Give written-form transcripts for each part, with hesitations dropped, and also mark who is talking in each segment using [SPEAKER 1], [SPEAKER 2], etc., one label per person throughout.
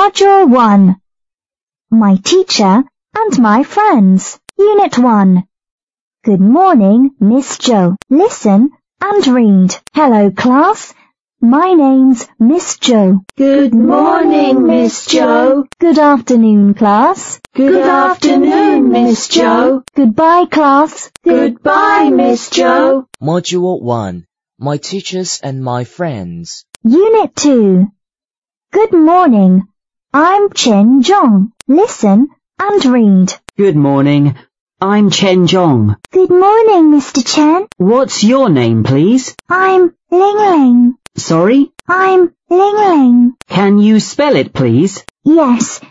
[SPEAKER 1] Module 1. My teacher and my friends. Unit 1. Good morning, Miss Jo. Listen and read. Hello, class. My name's Miss Jo.
[SPEAKER 2] Good morning, Miss Jo.
[SPEAKER 1] Good afternoon, class.
[SPEAKER 2] Good afternoon, Miss Jo.
[SPEAKER 1] Goodbye, class.
[SPEAKER 2] Goodbye, Miss Jo.
[SPEAKER 3] Module 1. My teachers and my friends.
[SPEAKER 1] Unit 2. Good morning. I'm Chen Zhong. Listen and read.
[SPEAKER 4] Good morning. I'm Chen Zhong.
[SPEAKER 1] Good morning, Mr. Chen.
[SPEAKER 4] What's your name, please?
[SPEAKER 1] I'm Ling Ling.
[SPEAKER 4] Sorry?
[SPEAKER 1] I'm Ling Ling.
[SPEAKER 4] Can you spell it, please?
[SPEAKER 1] Yes.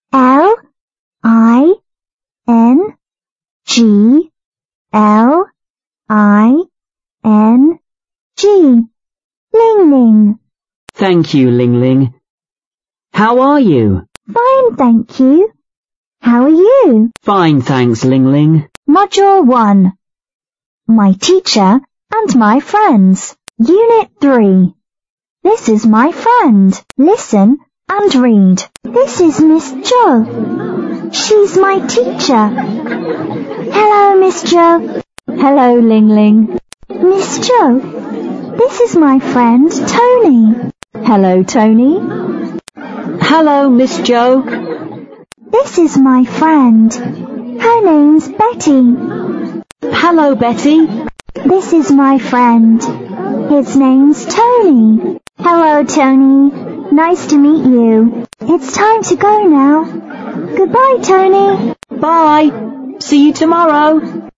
[SPEAKER 1] L-I-N-G-L-I-N-G. Ling Ling.
[SPEAKER 4] Thank you, Ling Ling. How are you?
[SPEAKER 1] Fine, thank you. How are you?
[SPEAKER 4] Fine, thanks, Ling Ling.
[SPEAKER 1] Module 1. My teacher and my friends. Unit 3. This is my friend. Listen and read. This is Miss Jo. She's my teacher. Hello, Miss Jo. Hello, Ling Ling. Miss Jo, this is my friend Tony. Hello, Tony.
[SPEAKER 4] Hello, Miss Jo.
[SPEAKER 1] This is my friend. Her name's Betty.
[SPEAKER 4] Hello, Betty.
[SPEAKER 1] This is my friend. His name's Tony. Hello, Tony. Nice to meet you. It's time to go now. Goodbye, Tony.
[SPEAKER 4] Bye. See you tomorrow.